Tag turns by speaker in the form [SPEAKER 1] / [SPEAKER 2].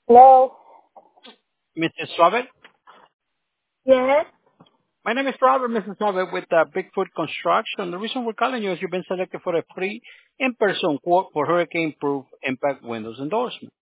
[SPEAKER 1] Hello.
[SPEAKER 2] Mrs. Robert.
[SPEAKER 1] Yes.
[SPEAKER 2] My name is Robert, Mrs. Robert, with Bigfoot Construction. The reason we're calling you is you've been selected for a free in-person quote for hurricane-proof impact windows endorsement.